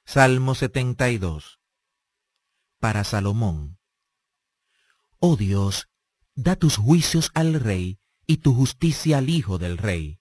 Salmo 72. Para Salomón. Oh Dios, da tus juicios al rey y tu justicia al hijo del rey.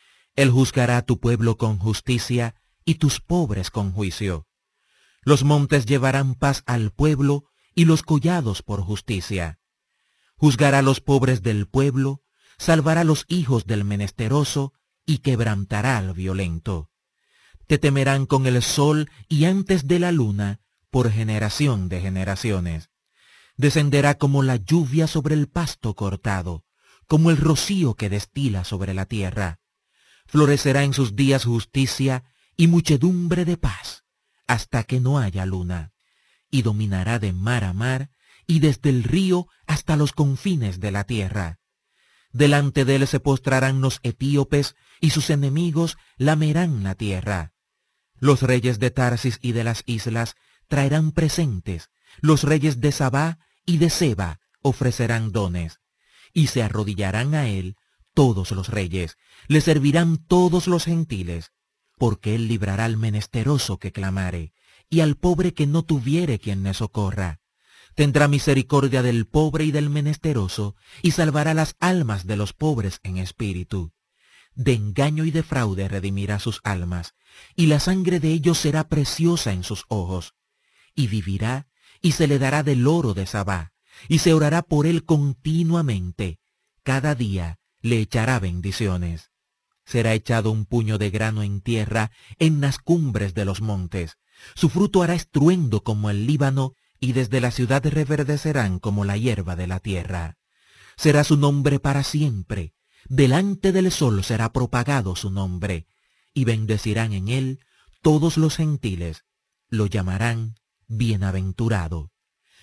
Él juzgará a tu pueblo con justicia y tus pobres con juicio. Los montes llevarán paz al pueblo y los collados por justicia. Juzgará a los pobres del pueblo, salvará a los hijos del menesteroso y quebrantará al violento. Te temerán con el sol y antes de la luna, por generación de generaciones. Descenderá como la lluvia sobre el pasto cortado, como el rocío que destila sobre la tierra. Florecerá en sus días justicia y muchedumbre de paz, hasta que no haya luna. Y dominará de mar a mar, y desde el río hasta los confines de la tierra. Delante de él se postrarán los etíopes, y sus enemigos lamerán la tierra. Los reyes de Tarsis y de las islas traerán presentes, los reyes de Sabá y de Seba ofrecerán dones, y se arrodillarán a él todos los reyes, le servirán todos los gentiles, porque él librará al menesteroso que clamare, y al pobre que no tuviere quien le socorra. Tendrá misericordia del pobre y del menesteroso, y salvará las almas de los pobres en espíritu. De engaño y de fraude redimirá sus almas, y la sangre de ellos será preciosa en sus ojos. Y vivirá, y se le dará del oro de Sabá, y se orará por él continuamente. Cada día le echará bendiciones. Será echado un puño de grano en tierra, en las cumbres de los montes. Su fruto hará estruendo como el Líbano, y desde la ciudad reverdecerán como la hierba de la tierra. Será su nombre para siempre. Delante del sol será propagado su nombre, y bendecirán en él todos los gentiles, lo llamarán bienaventurado.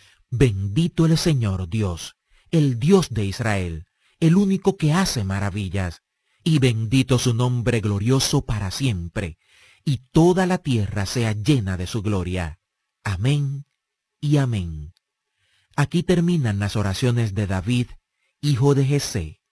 Bendito el Señor Dios, el Dios de Israel, el único que hace maravillas, y bendito su nombre glorioso para siempre, y toda la tierra sea llena de su gloria. Amén y amén. Aquí terminan las oraciones de David, hijo de Jesé.